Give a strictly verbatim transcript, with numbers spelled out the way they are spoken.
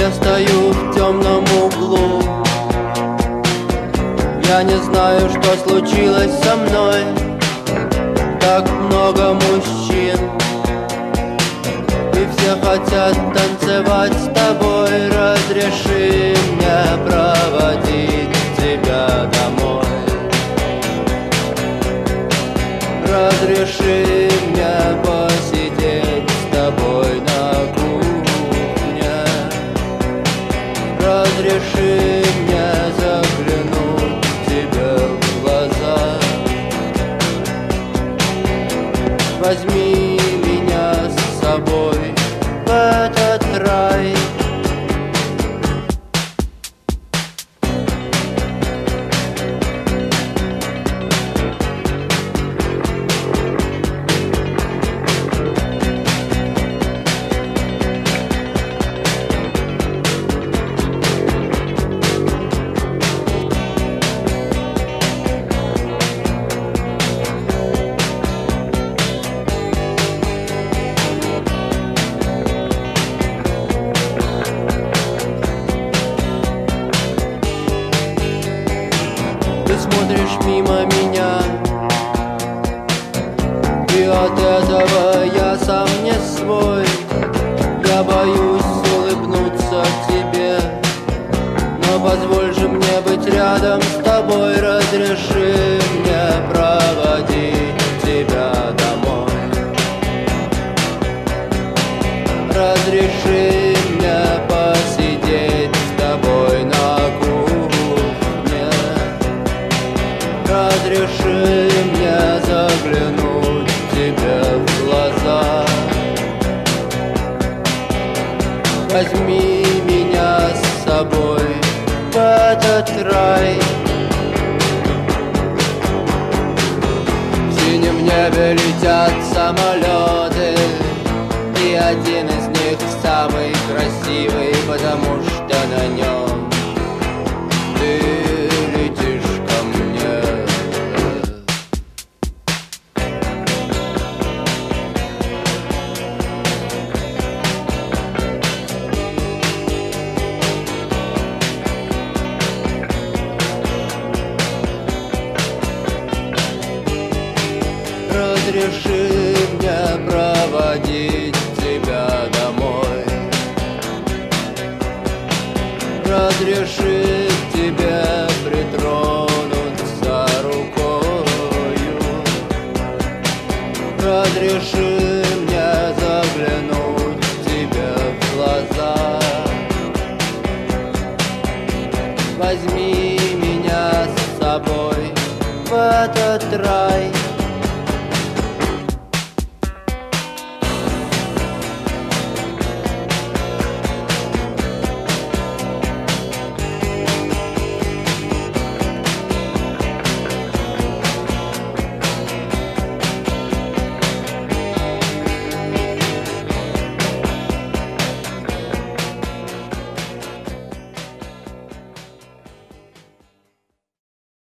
Я стою в темном углу, я не знаю, что случилось со мной. Так много мужчин, и все хотят танцевать с тобой. Разреши мне проводить тебя домой. Разреши мне посидеть с тобой на кухне. Разреши мне заглянуть тебе в глаза. Возьми меня с собой в этот рай. Ты смотришь мимо меня, и от этого я сам не свой. Я боюсь улыбнуться тебе, но позволь же мне быть рядом с тобой. Разреши мне проводить тебя домой. Разреши мне посидеть с тобой на кухне. Разреши мне заглянуть тебе в глаза. Возьми меня с собой в этот рай. В синем небе летят самолеты, и один из них самый красивый, потому что на нем